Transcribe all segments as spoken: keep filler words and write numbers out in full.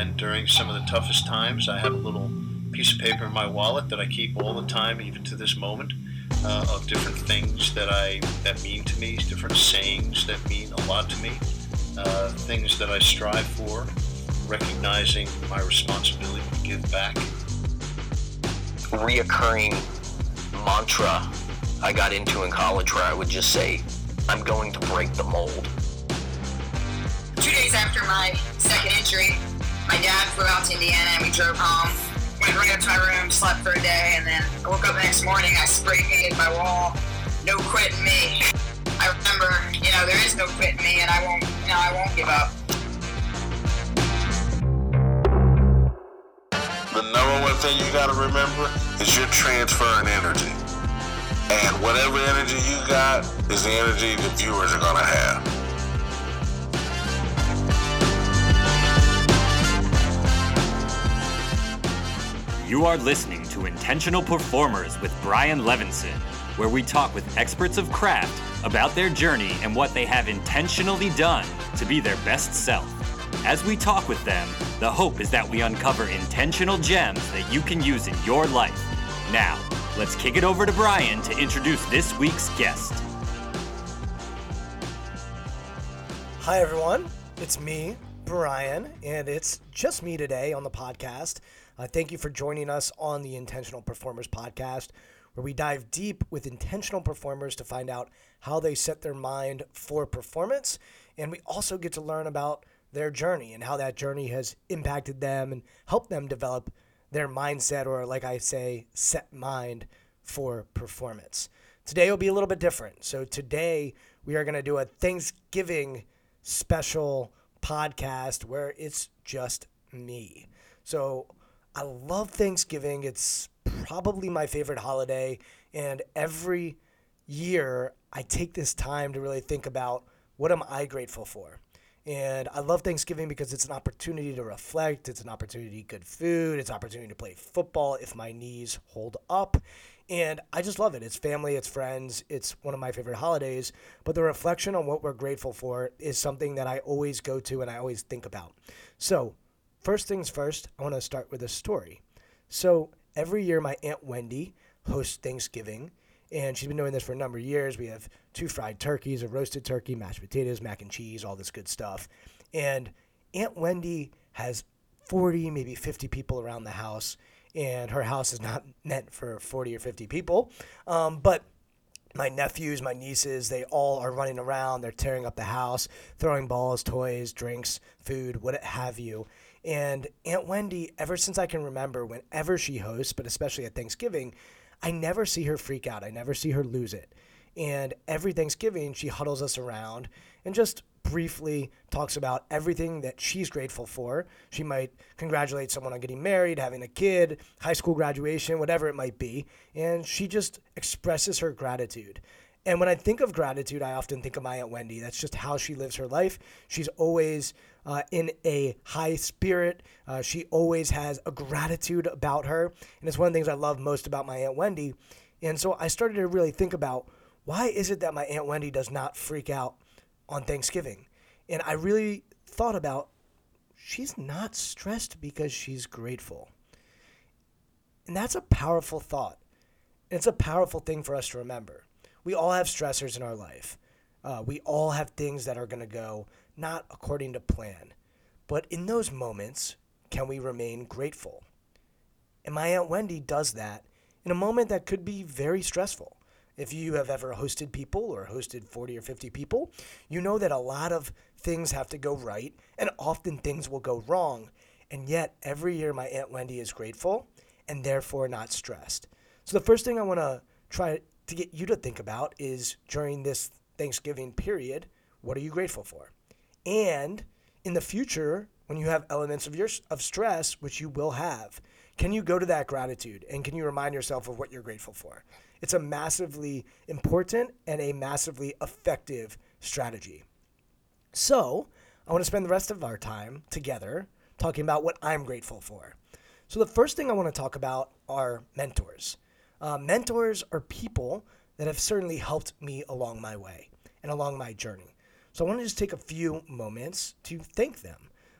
And during some of the toughest times, I have a little piece of paper in my wallet that I keep all the time, even to this moment, uh, of different things that I that mean to me, different sayings that mean a lot to me, uh, things that I strive for, recognizing my responsibility to give back. Reoccurring mantra I got into in college where I would just say, I'm going to break the mold. Two days after my second injury, my dad flew out to Indiana and we drove home. Went right up to my room, slept for a day, and then I woke up the next morning, I spray painted my wall, no quitting me. I remember, you know, there is no quitting me and I won't, you know, I won't give up. The number one thing you gotta remember is you're transferring energy. And whatever energy you got is the energy the viewers are gonna have. You are listening to Intentional Performers with Brian Levinson, where we talk with experts of craft about their journey and what they have intentionally done to be their best self. As we talk with them, the hope is that we uncover intentional gems that you can use in your life. Now, let's kick it over to Brian to introduce this week's guest. Hi, everyone. It's me, Brian, and it's just me today on the podcast. Uh, thank you for joining us on the Intentional Performers podcast, where we dive deep with intentional performers to find out how they set their mind for performance. And we also get to learn about their journey and how that journey has impacted them and helped them develop their mindset, or like I say, set mind for performance. Today will be a little bit different. So today we are going to do a Thanksgiving special podcast where it's just me. So I love Thanksgiving. It's probably my favorite holiday. And every year I take this time to really think about, what am I grateful for? And I love Thanksgiving because it's an opportunity to reflect. It's an opportunity to eat good food. It's an opportunity to play football if my knees hold up. And I just love it. It's family, it's friends. It's one of my favorite holidays. But the reflection on what we're grateful for is something that I always go to and I always think about. So first things first, I want to start with a story. So every year my Aunt Wendy hosts Thanksgiving. And she's been doing this for a number of years. We have two fried turkeys, a roasted turkey, mashed potatoes, mac and cheese, all this good stuff. And Aunt Wendy has forty, maybe fifty people around the house. And her house is not meant for forty or fifty people. Um, but my nephews, my nieces, they all are running around. They're tearing up the house, throwing balls, toys, drinks, food, what have you. And Aunt Wendy, ever since I can remember, whenever she hosts, but especially at Thanksgiving, I never see her freak out. I never see her lose it. And every Thanksgiving, she huddles us around and just briefly talks about everything that she's grateful for. She might congratulate someone on getting married, having a kid, high school graduation, whatever it might be. And she just expresses her gratitude. And when I think of gratitude, I often think of my Aunt Wendy. That's just how she lives her life. She's always uh, in a high spirit. Uh, she always has a gratitude about her. And it's one of the things I love most about my Aunt Wendy. And so I started to really think about, why is it that my Aunt Wendy does not freak out on Thanksgiving? And I really thought about, she's not stressed because she's grateful. And that's a powerful thought. And it's a powerful thing for us to remember. We all have stressors in our life. Uh, we all have things that are going to go not according to plan. But in those moments, can we remain grateful? And my Aunt Wendy does that in a moment that could be very stressful. If you have ever hosted people or hosted forty or fifty people, you know that a lot of things have to go right, and often things will go wrong. And yet, every year my Aunt Wendy is grateful and therefore not stressed. So the first thing I want to try to get you to think about is, during this Thanksgiving period, what are you grateful for? And in the future, when you have elements of your of stress, which you will have, can you go to that gratitude and can you remind yourself of what you're grateful for? It's a massively important and a massively effective strategy. So I want to spend the rest of our time together talking about what I'm grateful for. So the first thing I want to talk about are mentors. Uh, mentors are people that have certainly helped me along my way and along my journey. So I want to just take a few moments to thank them.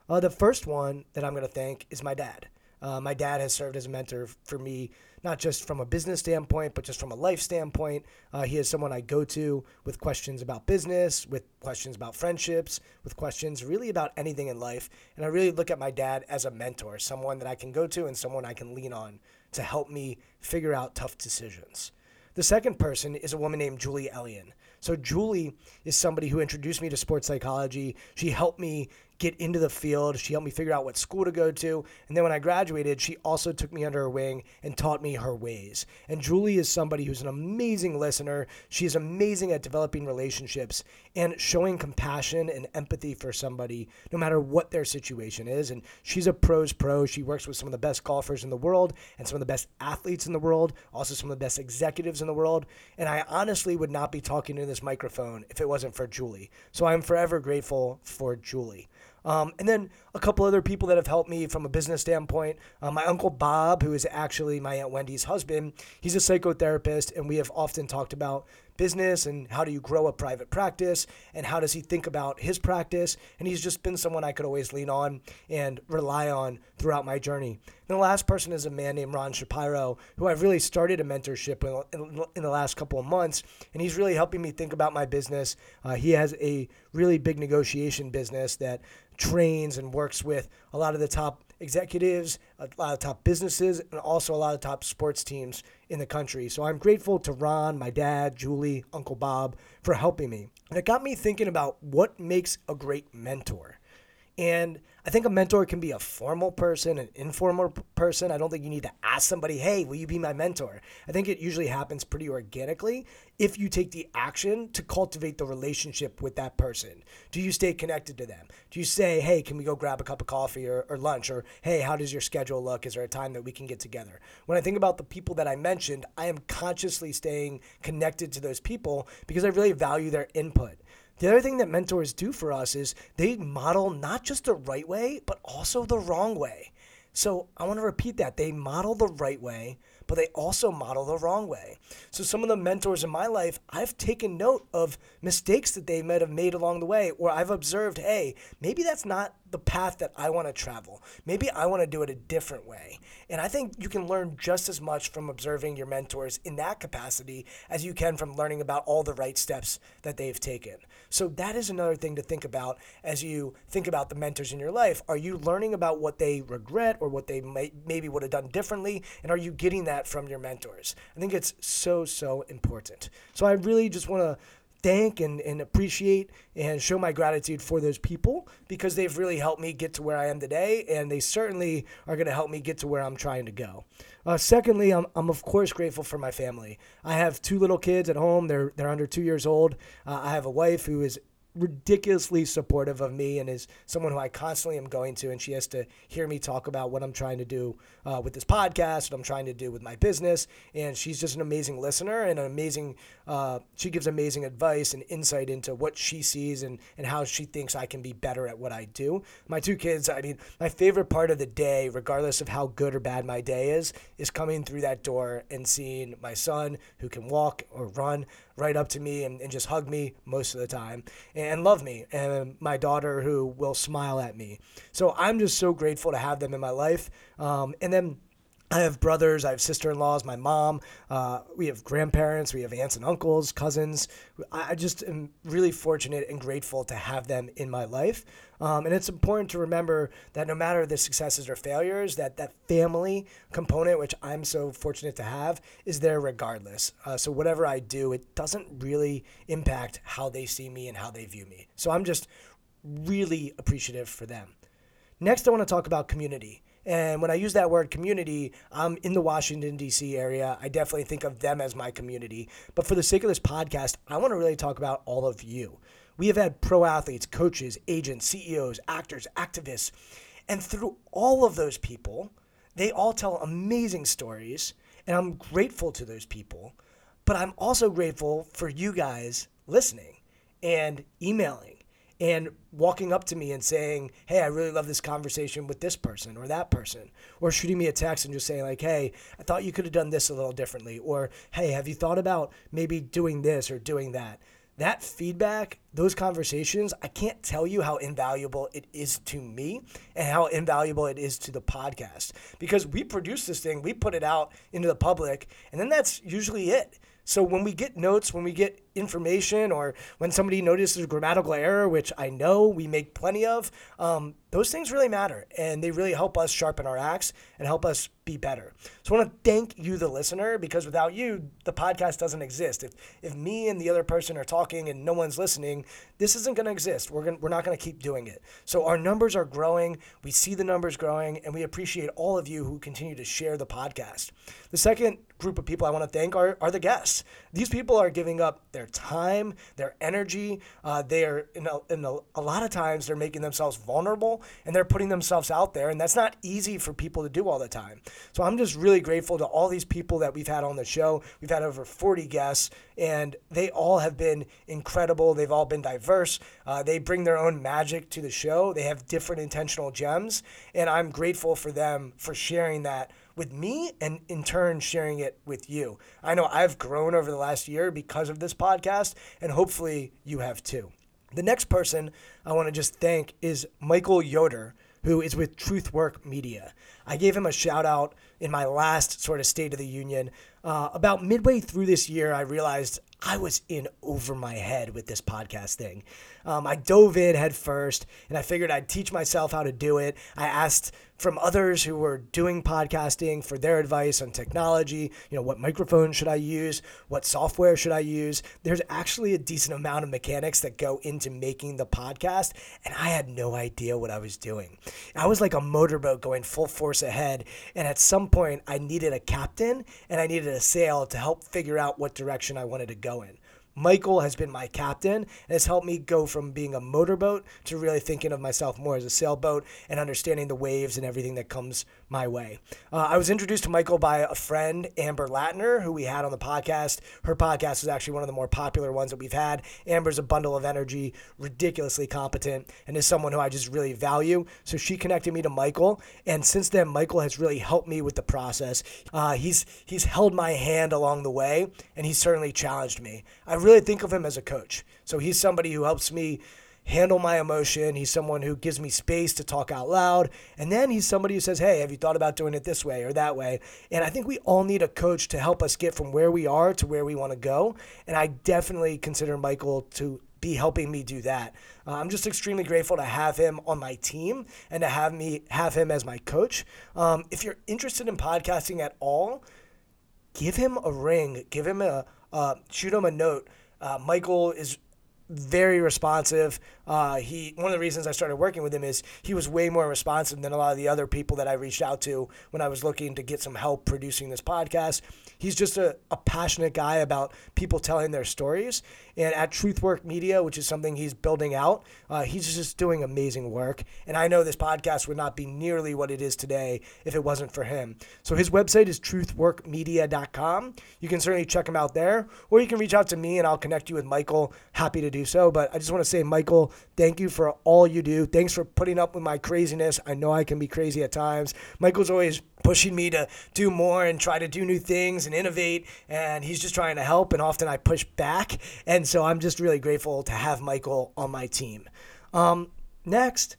Uh, the first one that I'm going to thank is my dad. Uh, my dad has served as a mentor for me, not just from a business standpoint, but just from a life standpoint. Uh, he is someone I go to with questions about business, with questions about friendships, with questions really about anything in life. And I really look at my dad as a mentor, someone that I can go to and someone I can lean on to help me figure out tough decisions. The second person is a woman named Julie Ellion. So Julie is somebody who introduced me to sports psychology. She helped me get into the field. She helped me figure out what school to go to. And then when I graduated, she also took me under her wing and taught me her ways. And Julie is somebody who's an amazing listener. She is amazing at developing relationships and showing compassion and empathy for somebody, no matter what their situation is. And she's a pro's pro. She works with some of the best golfers in the world and some of the best athletes in the world, also some of the best executives in the world. And I honestly would not be talking to this microphone if it wasn't for Julie. So I'm forever grateful for Julie. Um, and then a couple other people that have helped me from a business standpoint. Uh, my Uncle Bob, who is actually my Aunt Wendy's husband, he's a psychotherapist, and we have often talked about business and how do you grow a private practice and how does he think about his practice. And he's just been someone I could always lean on and rely on throughout my journey. And the last person is a man named Ron Shapiro, who I've really started a mentorship in, in the last couple of months. And he's really helping me think about my business. Uh, he has a really big negotiation business that trains and works with a lot of the top executives, a lot of top businesses, and also a lot of top sports teams in the country. So I'm grateful to Ron, my dad, Julie, Uncle Bob for helping me. And it got me thinking about what makes a great mentor. And I think a mentor can be a formal person, an informal p- person. I don't think you need to ask somebody, hey, will you be my mentor? I think it usually happens pretty organically if you take the action to cultivate the relationship with that person. Do you stay connected to them? Do you say, hey, can we go grab a cup of coffee or, or lunch? Or, hey, how does your schedule look? Is there a time that we can get together? When I think about the people that I mentioned, I am consciously staying connected to those people because I really value their input. The other thing that mentors do for us is they model not just the right way, but also the wrong way. So I want to repeat that. They model the right way, but they also model the wrong way. So some of the mentors in my life, I've taken note of mistakes that they might have made along the way, or I've observed, hey, maybe that's not the path that I want to travel. Maybe I want to do it a different way. And I think you can learn just as much from observing your mentors in that capacity as you can from learning about all the right steps that they've taken. So that is another thing to think about as you think about the mentors in your life. Are you learning about what they regret or what they may, maybe would have done differently? And are you getting that from your mentors? I think it's so, so important. So I really just want to thank and, and appreciate and show my gratitude for those people because they've really helped me get to where I am today, and they certainly are going to help me get to where I'm trying to go. Uh, secondly, I'm, I'm of course grateful for my family. I have two little kids at home. They're they're under two years old. Uh, I have a wife who is ridiculously supportive of me and is someone who I constantly am going to, and she has to hear me talk about what I'm trying to do uh, with this podcast, what I'm trying to do with my business, and she's just an amazing listener and an amazing, uh, she gives amazing advice and insight into what she sees and, and how she thinks I can be better at what I do. My two kids, I mean, my favorite part of the day, regardless of how good or bad my day is, is coming through that door and seeing my son who can walk or run right up to me and, and just hug me most of the time and love me, and my daughter who will smile at me. So I'm just so grateful to have them in my life. Um, and then I have brothers, I have sister-in-laws, my mom, uh, we have grandparents, we have aunts and uncles, cousins. I, I just am really fortunate and grateful to have them in my life. Um, and it's important to remember that no matter the successes or failures, that that family component, which I'm so fortunate to have, is there regardless. Uh, so whatever I do, it doesn't really impact how they see me and how they view me. So I'm just really appreciative for them. Next, I want to talk about community. And when I use that word community, I'm in the Washington, D C area. I definitely think of them as my community. But for the sake of this podcast, I want to really talk about all of you. We have had pro athletes, coaches, agents, C E Os, actors, activists. And through all of those people, they all tell amazing stories. And I'm grateful to those people. But I'm also grateful for you guys listening and emailing and walking up to me and saying, hey, I really love this conversation with this person or that person, or shooting me a text and just saying like, hey, I thought you could have done this a little differently, or hey, have you thought about maybe doing this or doing that? that feedback, those conversations, I can't tell you how invaluable it is to me and how invaluable it is to the podcast, because we produce this thing, we put it out into the public, and then that's usually it. So when we get notes, when we get information, or when somebody notices a grammatical error, which I know we make plenty of, um, those things really matter, and they really help us sharpen our axe and help us be better. So I want to thank you, the listener, because without you, the podcast doesn't exist. If if me and the other person are talking and no one's listening, this isn't going to exist. We're going we're not going to keep doing it. So our numbers are growing. We see the numbers growing, and we appreciate all of you who continue to share the podcast. The second group of people I want to thank are, are the guests. These people are giving up their time, their energy. Uh, they are, in, a, in a, a lot of times, they're making themselves vulnerable, and they're putting themselves out there, and that's not easy for people to do all the time. So I'm just really grateful to all these people that we've had on the show. We've had over forty guests, and they all have been incredible. They've all been diverse. Uh, they bring their own magic to the show. They have different intentional gems, and I'm grateful for them for sharing that with me, and in turn sharing it with you. I know I've grown over the last year because of this podcast, and hopefully you have too. The next person I want to just thank is Michael Yoder, who is with Truthwork Media. I gave him a shout out in my last sort of State of the Union. Uh, about midway through this year, I realized I was in over my head with this podcast thing. Um, I dove in head first, and I figured I'd teach myself how to do it. I asked from others who were doing podcasting for their advice on technology. You know, what microphone should I use? What software should I use? There's actually a decent amount of mechanics that go into making the podcast, and I had no idea what I was doing. I was like a motorboat going full force ahead, and at some point I needed a captain and I needed a sail to help figure out what direction I wanted to go in. Michael has been my captain and has helped me go from being a motorboat to really thinking of myself more as a sailboat and understanding the waves and everything that comes my way. Uh, I was introduced to Michael by a friend, Amber Latner, who we had on the podcast. Her podcast is actually one of the more popular ones that we've had. Amber's a bundle of energy, ridiculously competent, and is someone who I just really value. So she connected me to Michael, and since then, Michael has really helped me with the process. Uh, he's he's held my hand along the way, and he's certainly challenged me. I really think of him as a coach. So he's somebody who helps me handle my emotion. He's someone who gives me space to talk out loud. And then he's somebody who says, hey, have you thought about doing it this way or that way? And I think we all need a coach to help us get from where we are to where we want to go. And I definitely consider Michael to be helping me do that. Uh, I'm just extremely grateful to have him on my team and to have me have him as my coach. Um, if you're interested in podcasting at all, give him a ring. Give him a, uh, shoot him a note. Uh, Michael is very responsive. Uh, he one of the reasons I started working with him is he was way more responsive than a lot of the other people that I reached out to when I was looking to get some help producing this podcast. He's just a, a passionate guy about people telling their stories. And at Truthwork Media, which is something he's building out, uh, he's just doing amazing work. And I know this podcast would not be nearly what it is today if it wasn't for him. So his website is truthwork media dot com. You can certainly check him out there, or you can reach out to me and I'll connect you with Michael. Happy to do so. But I just want to say, Michael, thank you for all you do. Thanks for putting up with my craziness. I know I can be crazy at times. Michael's always pushing me to do more and try to do new things and innovate, and he's just trying to help, and often I push back. And so I'm just really grateful to have Michael on my team. Um, next,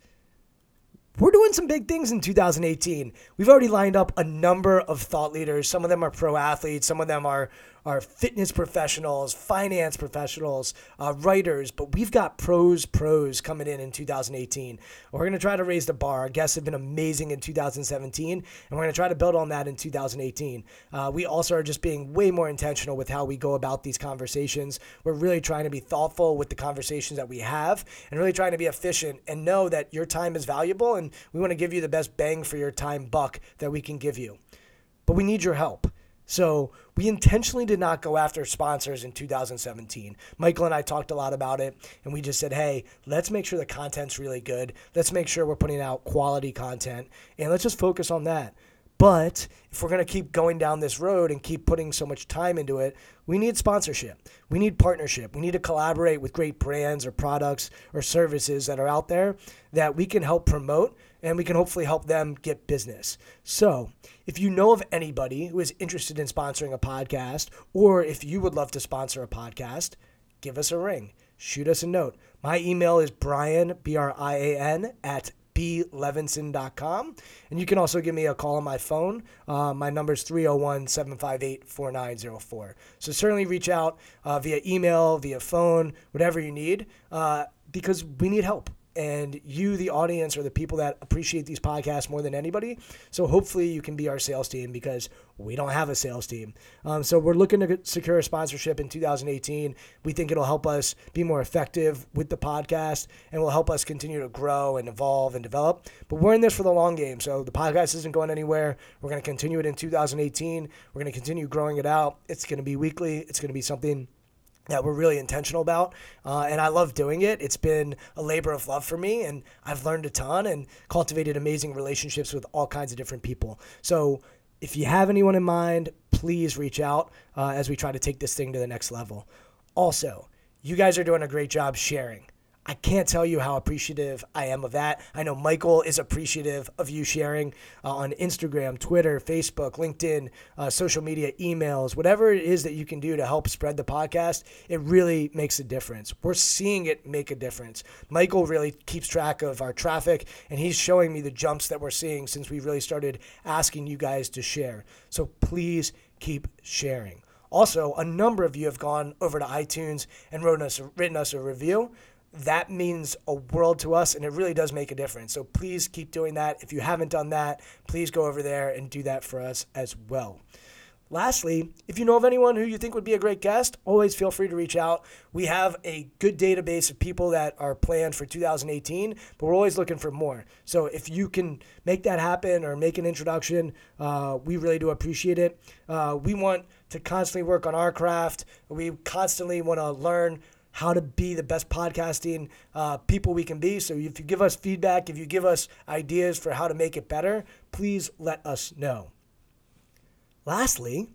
we're doing some big things in two thousand eighteen. We've already lined up a number of thought leaders. Some of them are pro athletes. Some of them are, are fitness professionals, finance professionals, uh, writers. But we've got pros, pros coming in in two thousand eighteen. We're going to try to raise the bar. Our guests have been amazing in two thousand seventeen, and we're going to try to build on that in two thousand eighteen. Uh, we also are just being way more intentional with how we go about these conversations. We're really trying to be thoughtful with the conversations that we have and really trying to be efficient and know that your time is valuable, and we want to give you the best bang for your time buck that we can give you. But we need your help. So we intentionally did not go after sponsors in two thousand seventeen. Michael and I talked a lot about it, and we just said, hey, let's make sure the content's really good. Let's make sure we're putting out quality content, and let's just focus on that. But if we're going to keep going down this road and keep putting so much time into it, we need sponsorship. We need partnership. We need to collaborate with great brands or products or services that are out there that we can help promote, and we can hopefully help them get business. So if you know of anybody who is interested in sponsoring a podcast, or if you would love to sponsor a podcast, give us a ring. Shoot us a note. My email is Brian, B R I A N, at b levinson dot com. And you can also give me a call on my phone. Uh, my number is three oh one, seven five eight, four nine oh four. So certainly reach out uh, via email, via phone, whatever you need, uh, because we need help. And you, the audience, are the people that appreciate these podcasts more than anybody. So hopefully you can be our sales team, because we don't have a sales team. Um, so we're looking to secure a sponsorship in two thousand eighteen. We think it'll help us be more effective with the podcast and will help us continue to grow and evolve and develop. But we're in this for the long game. So the podcast isn't going anywhere. We're going to continue it in two thousand eighteen. We're going to continue growing it out. It's going to be weekly. It's going to be something that we're really intentional about, uh, and I love doing it. It's been a labor of love for me, and I've learned a ton and cultivated amazing relationships with all kinds of different people. So if you have anyone in mind, please reach out uh, as we try to take this thing to the next level. Also, you guys are doing a great job sharing. I can't tell you how appreciative I am of that. I know Michael is appreciative of you sharing uh, on Instagram, Twitter, Facebook, LinkedIn, uh, social media, emails, whatever it is that you can do to help spread the podcast. It really makes a difference. We're seeing it make a difference. Michael really keeps track of our traffic, and he's showing me the jumps that we're seeing since we really started asking you guys to share. So please keep sharing. Also, a number of you have gone over to iTunes and written us, written us a review. That means a world to us, and it really does make a difference. So please keep doing that. If you haven't done that, please go over there and do that for us as well. Lastly, if you know of anyone who you think would be a great guest, always feel free to reach out. We have a good database of people that are planned for two thousand eighteen, but we're always looking for more. So if you can make that happen or make an introduction, uh, we really do appreciate it. Uh, we want to constantly work on our craft. We constantly want to learn how to be the best podcasting uh, people we can be. So if you give us feedback, if you give us ideas for how to make it better, please let us know. Lastly,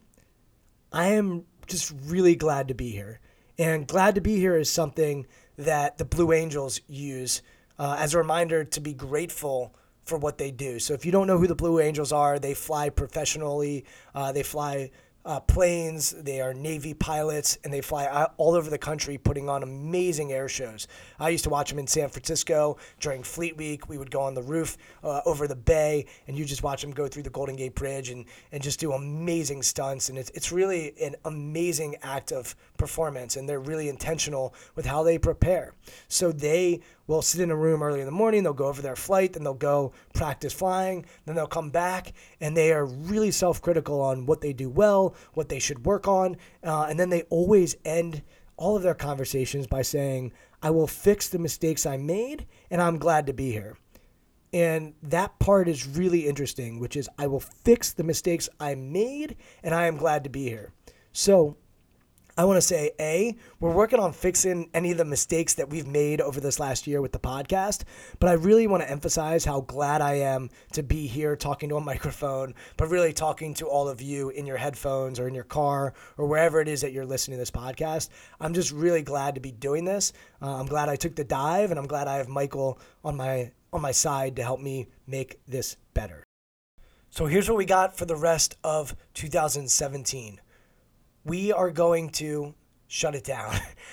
I am just really glad to be here. And glad to be here is something that the Blue Angels use uh, as a reminder to be grateful for what they do. So if you don't know who the Blue Angels are, they fly professionally. Uh, they fly Uh, planes, they are Navy pilots, and they fly all over the country putting on amazing air shows. I used to watch them in San Francisco during Fleet Week. We would go on the roof uh, over the bay, and you just watch them go through the Golden Gate Bridge and, and just do amazing stunts. And it's, it's really an amazing act of performance, and they're really intentional with how they prepare. So they will sit in a room early in the morning, they'll go over their flight, then they'll go practice flying, then they'll come back, and they are really self-critical on what they do well, what they should work on, uh, and then they always end all of their conversations by saying, I will fix the mistakes I made, and I'm glad to be here. And that part is really interesting, which is I will fix the mistakes I made, and I am glad to be here. So I want to say, A, we're working on fixing any of the mistakes that we've made over this last year with the podcast, but I really want to emphasize how glad I am to be here talking to a microphone, but really talking to all of you in your headphones or in your car or wherever it is that you're listening to this podcast. I'm just really glad to be doing this. Uh, I'm glad I took the dive, and I'm glad I have Michael on my on my side to help me make this better. So here's what we got for the rest of two thousand seventeen. We are going to shut it down.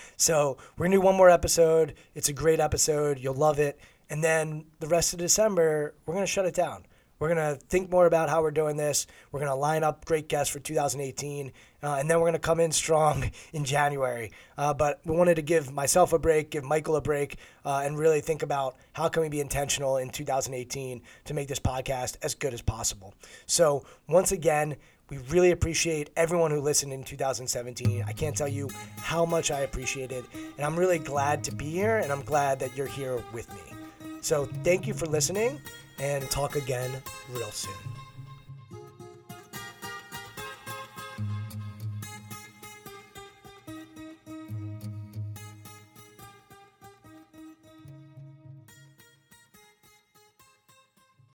So we're going to do one more episode. It's a great episode. You'll love it. And then the rest of December, we're going to shut it down. We're going to think more about how we're doing this. We're going to line up great guests for two thousand eighteen. Uh, and then we're going to come in strong in January. Uh, but we wanted to give myself a break, give Michael a break, uh, and really think about how can we be intentional in two thousand eighteen to make this podcast as good as possible. So once again, we really appreciate everyone who listened in two thousand seventeen. I can't tell you how much I appreciate it. And I'm really glad to be here, and I'm glad that you're here with me. So thank you for listening, and talk again real soon.